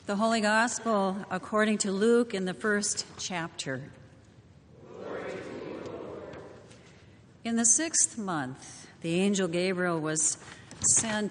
The Holy Gospel according to Luke in the first chapter. In the 6th month, the angel Gabriel was sent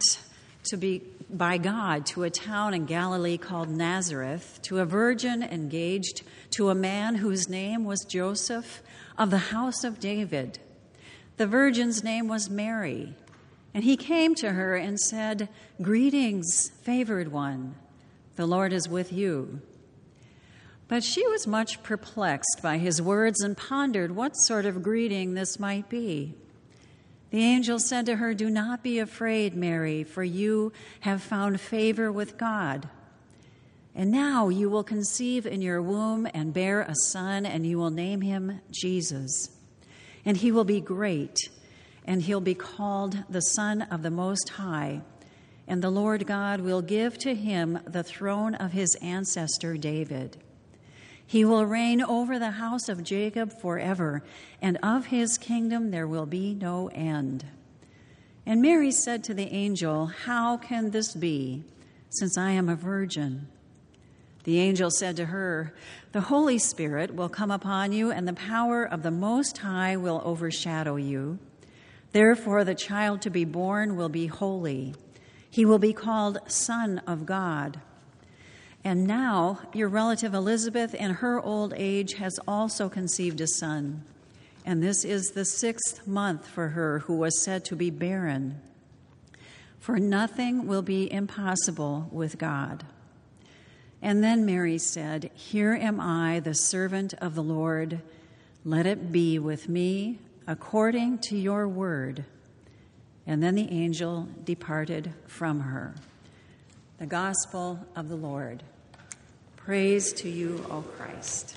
by God to a town in Galilee called Nazareth, to a virgin engaged to a man whose name was Joseph of the house of David. The virgin's name was Mary, and he came to her and said, "Greetings, favored one. The Lord is with you." But she was much perplexed by his words and pondered what sort of greeting this might be. The angel said to her, "Do not be afraid, Mary, for you have found favor with God. And now you will conceive in your womb and bear a son, and you will name him Jesus. And he will be great, and he'll be called the Son of the Most High. And the Lord God will give to him the throne of his ancestor David. He will reign over the house of Jacob forever, and of his kingdom there will be no end." And Mary said to the angel, "How can this be, since I am a virgin?" The angel said to her, "The Holy Spirit will come upon you, and the power of the Most High will overshadow you. Therefore the child to be born will be holy. He will be called Son of God. And now your relative Elizabeth, in her old age, has also conceived a son. And this is the 6th month for her who was said to be barren. For nothing will be impossible with God." And then Mary said, "Here am I, the servant of the Lord. Let it be with me according to your word." And then the angel departed from her. The Gospel of the Lord. Praise to you, O Christ.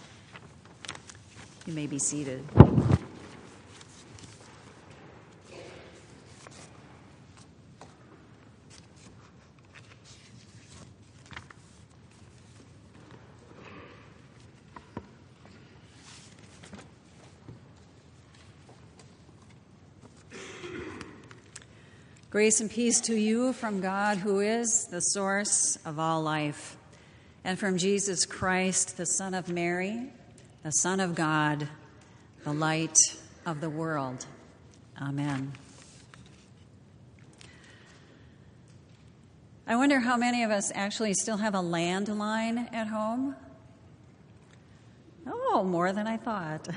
You may be seated. Grace and peace to you from God, who is the source of all life, and from Jesus Christ, the Son of Mary, the Son of God, the light of the world. Amen. I wonder how many of us actually still have a landline at home? Oh, more than I thought.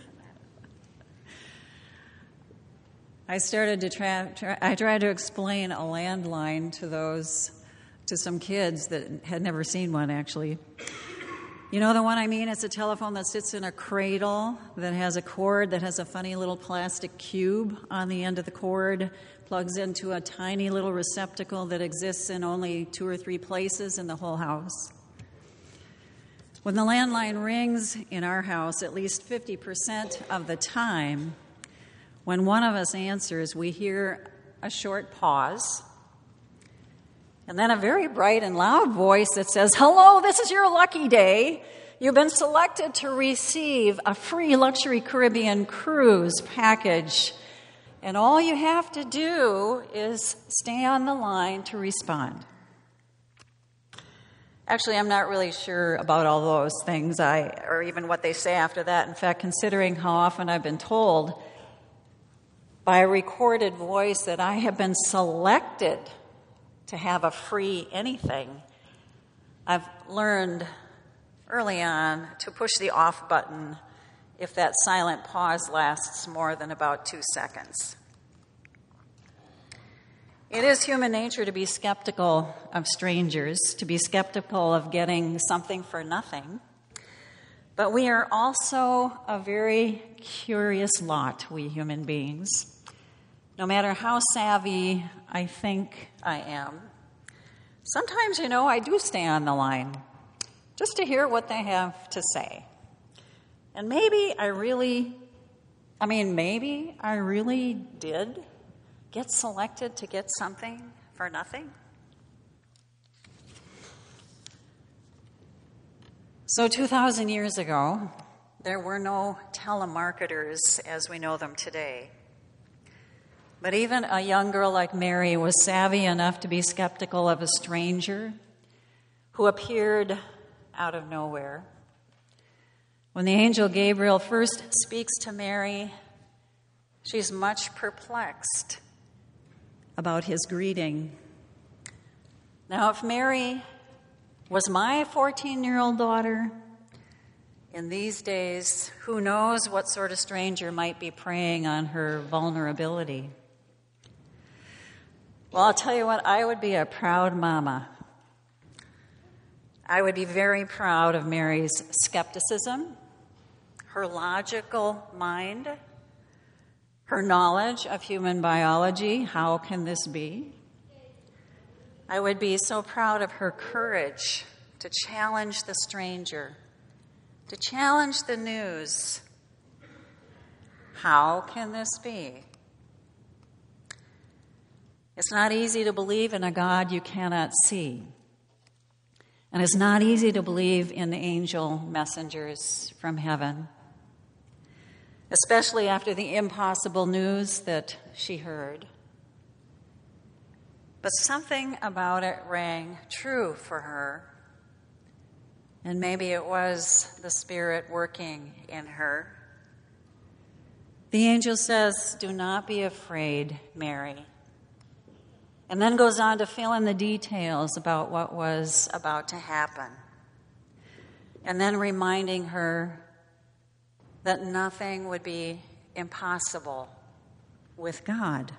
I started to I tried to explain a landline to some kids that had never seen one, actually. You know the one I mean? It's a telephone that sits in a cradle that has a cord that has a funny little plastic cube on the end of the cord, plugs into a tiny little receptacle that exists in only 2 or 3 places in the whole house. When the landline rings in our house, at least 50% of the time, when one of us answers, we hear a short pause, and then a very bright and loud voice that says, "Hello, this is your lucky day. You've been selected to receive a free luxury Caribbean cruise package, and all you have to do is stay on the line to respond." Actually, I'm not really sure about all those things, or even what they say after that. In fact, considering how often I've been told by a recorded voice that I have been selected to have a free anything, I've learned early on to push the off button if that silent pause lasts more than about 2 seconds. It is human nature to be skeptical of strangers, to be skeptical of getting something for nothing. But we are also a very curious lot, we human beings. No matter how savvy I think I am, sometimes, I do stay on the line just to hear what they have to say. And maybe I really did get selected to get something for nothing. So 2,000 years ago, there were no telemarketers as we know them today. But even a young girl like Mary was savvy enough to be skeptical of a stranger who appeared out of nowhere. When the angel Gabriel first speaks to Mary, she's much perplexed about his greeting. Now, if Mary was my 14-year-old daughter, in these days, who knows what sort of stranger might be preying on her vulnerability? Well, I'll tell you what, I would be a proud mama. I would be very proud of Mary's skepticism, her logical mind, her knowledge of human biology. How can this be? I would be so proud of her courage to challenge the stranger, to challenge the news. How can this be? It's not easy to believe in a God you cannot see. And it's not easy to believe in the angel messengers from heaven, especially after the impossible news that she heard. But something about it rang true for her, and maybe it was the Spirit working in her. The angel says, "Do not be afraid, Mary," and then goes on to fill in the details about what was about to happen, and then reminding her that nothing would be impossible with God.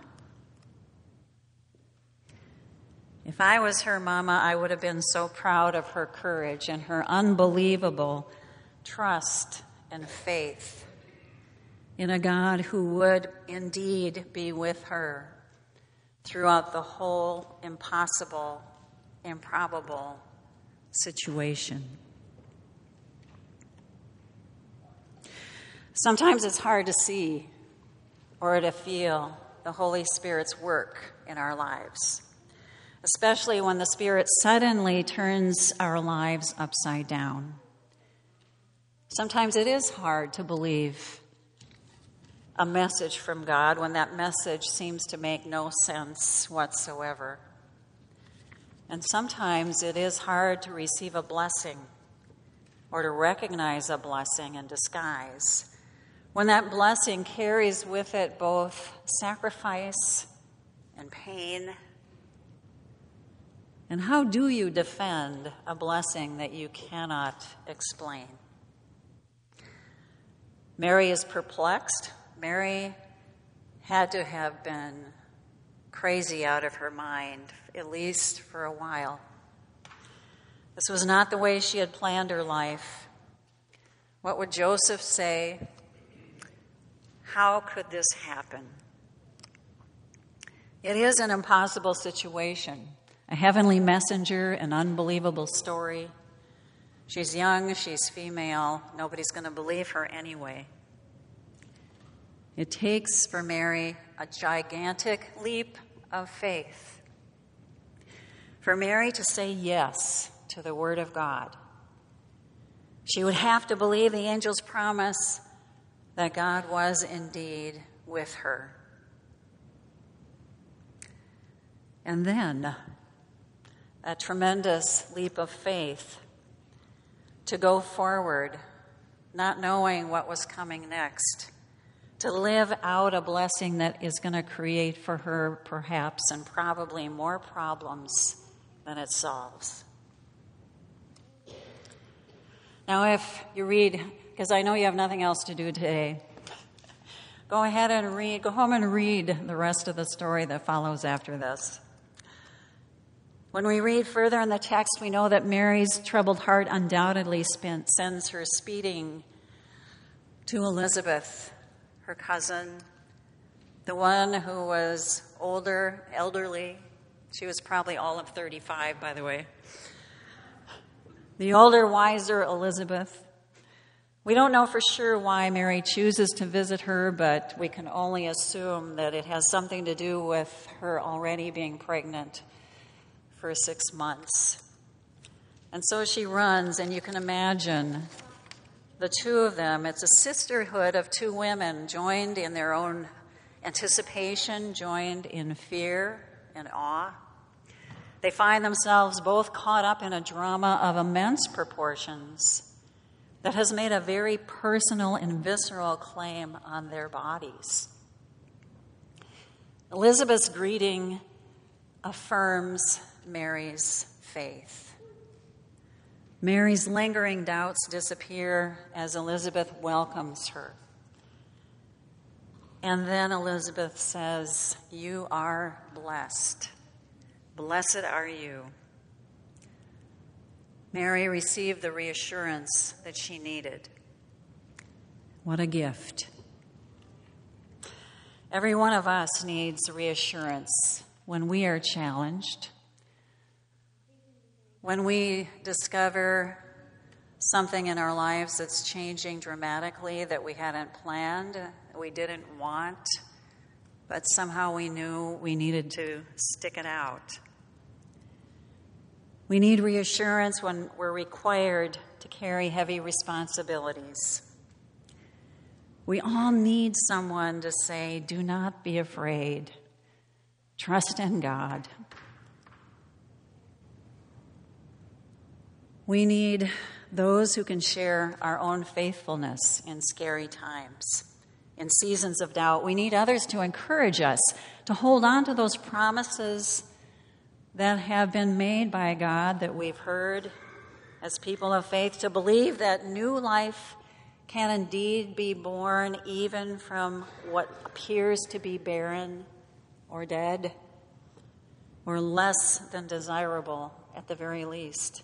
If I was her mama, I would have been so proud of her courage and her unbelievable trust and faith in a God who would indeed be with her throughout the whole impossible, improbable situation. Sometimes it's hard to see or to feel the Holy Spirit's work in our lives, especially when the Spirit suddenly turns our lives upside down. Sometimes it is hard to believe a message from God when that message seems to make no sense whatsoever. And sometimes it is hard to receive a blessing or to recognize a blessing in disguise when that blessing carries with it both sacrifice and pain. And how do you defend a blessing that you cannot explain? Mary is perplexed. Mary had to have been crazy out of her mind, at least for a while. This was not the way she had planned her life. What would Joseph say? How could this happen? It is an impossible situation. A heavenly messenger, an unbelievable story. She's young, she's female. Nobody's going to believe her anyway. It takes for Mary a gigantic leap of faith. For Mary to say yes to the Word of God. She would have to believe the angel's promise that God was indeed with her. And then a tremendous leap of faith to go forward, not knowing what was coming next, to live out a blessing that is going to create for her perhaps and probably more problems than it solves. Now, if you read, because I know you have nothing else to do today, go home and read the rest of the story that follows after this. When we read further in the text, we know that Mary's troubled heart undoubtedly sends her speeding to Elizabeth, her cousin, the one who was older, elderly. She was probably all of 35, by the way. The older, wiser Elizabeth. We don't know for sure why Mary chooses to visit her, but we can only assume that it has something to do with her already being pregnant for 6 months. And so she runs, and you can imagine the two of them. It's a sisterhood of two women joined in their own anticipation, joined in fear and awe. They find themselves both caught up in a drama of immense proportions that has made a very personal and visceral claim on their bodies. Elizabeth's greeting affirms Mary's faith. Mary's lingering doubts disappear as Elizabeth welcomes her. And then Elizabeth says, "You are blessed. Blessed are you." Mary received the reassurance that she needed. What a gift. Every one of us needs reassurance when we are challenged, when we discover something in our lives that's changing dramatically that we hadn't planned, we didn't want, but somehow we knew we needed to stick it out. We need reassurance when we're required to carry heavy responsibilities. We all need someone to say, "Do not be afraid. Trust in God." We need those who can share our own faithfulness in scary times, in seasons of doubt. We need others to encourage us to hold on to those promises that have been made by God that we've heard as people of faith, to believe that new life can indeed be born even from what appears to be barren or dead or less than desirable at the very least.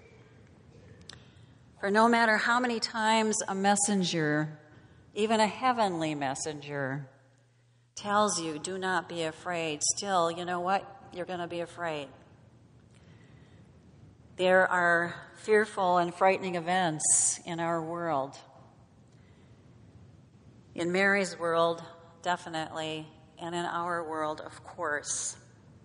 For no matter how many times a messenger, even a heavenly messenger, tells you, "Do not be afraid," still, you know what? You're going to be afraid. There are fearful and frightening events in our world. In Mary's world, definitely, and in our world, of course.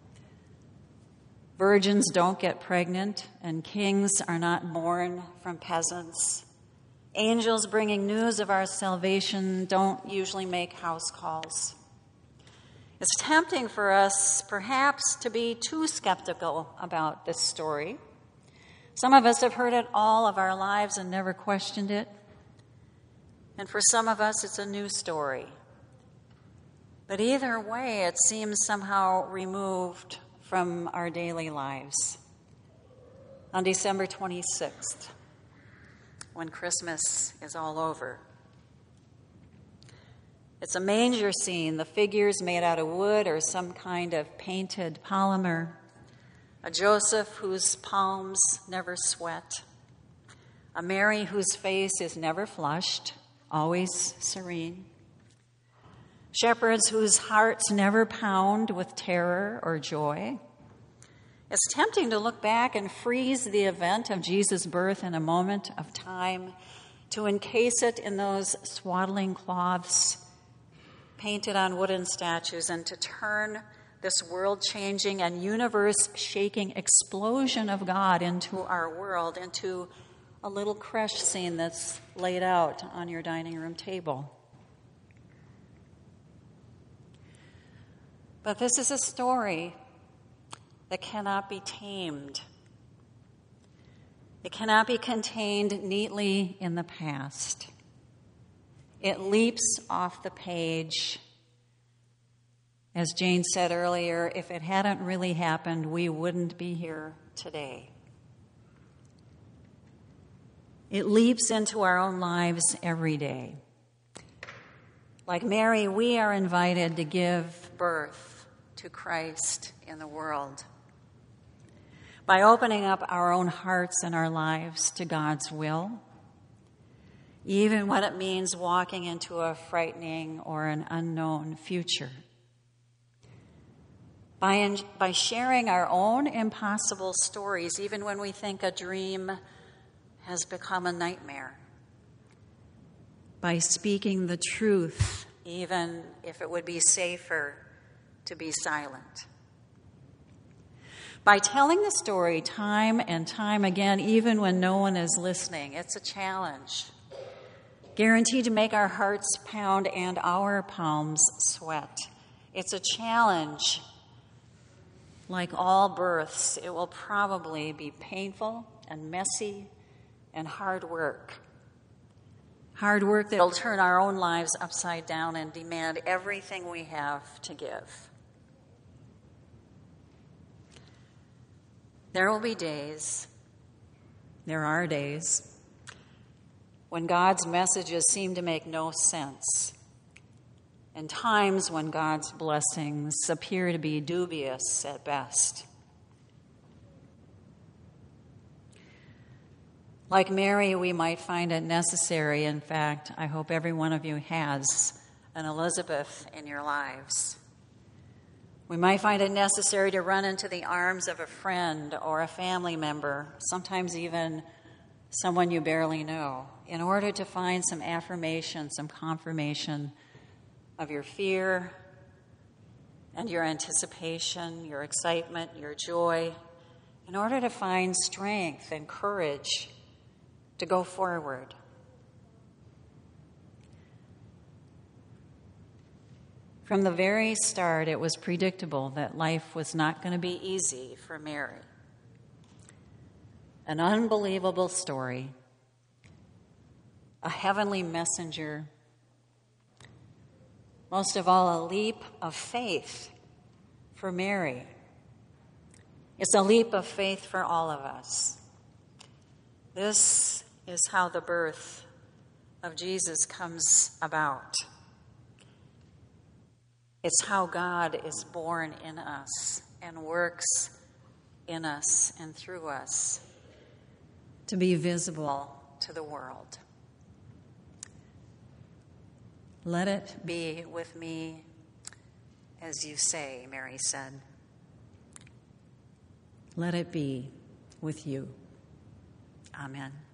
Virgins don't get pregnant, and kings are not born from peasants. Angels bringing news of our salvation don't usually make house calls. It's tempting for us, perhaps, to be too skeptical about this story. Some of us have heard it all of our lives and never questioned it. And for some of us, it's a new story. But either way, it seems somehow removed from our daily lives. On December 26th, when Christmas is all over, it's a manger scene, the figures made out of wood or some kind of painted polymer, a Joseph whose palms never sweat, a Mary whose face is never flushed, always serene, shepherds whose hearts never pound with terror or joy. It's tempting to look back and freeze the event of Jesus' birth in a moment of time, to encase it in those swaddling cloths painted on wooden statues, and to turn this world-changing and universe-shaking explosion of God into our world, into a little creche scene that's laid out on your dining room table. But this is a story that cannot be tamed. It cannot be contained neatly in the past. It leaps off the page. As Jane said earlier, if it hadn't really happened, we wouldn't be here today. It leaps into our own lives every day. Like Mary, we are invited to give birth to Christ in the world by opening up our own hearts and our lives to God's will, even when it means walking into a frightening or an unknown future. By sharing our own impossible stories, even when we think a dream has become a nightmare. By speaking the truth, even if it would be safer to be silent. By telling the story time and time again, even when no one is listening. It's a challenge, guaranteed to make our hearts pound and our palms sweat. It's a challenge like all births, it will probably be painful and messy and hard work. Hard work that will turn our own lives upside down and demand everything we have to give. There will be days, there are days, when God's messages seem to make no sense, and times when God's blessings appear to be dubious at best. Like Mary, we might find it necessary. In fact, I hope every one of you has an Elizabeth in your lives. We might find it necessary to run into the arms of a friend or a family member, sometimes even someone you barely know, in order to find some affirmation, some confirmation of your fear and your anticipation, your excitement, your joy, in order to find strength and courage to go forward. From the very start, it was predictable that life was not going to be easy for Mary. An unbelievable story, a heavenly messenger, most of all, a leap of faith for Mary. It's a leap of faith for all of us. This is how the birth of Jesus comes about. It's how God is born in us and works in us and through us to be visible to the world. Let it be with me as you say, Mary said. Let it be with you. Amen.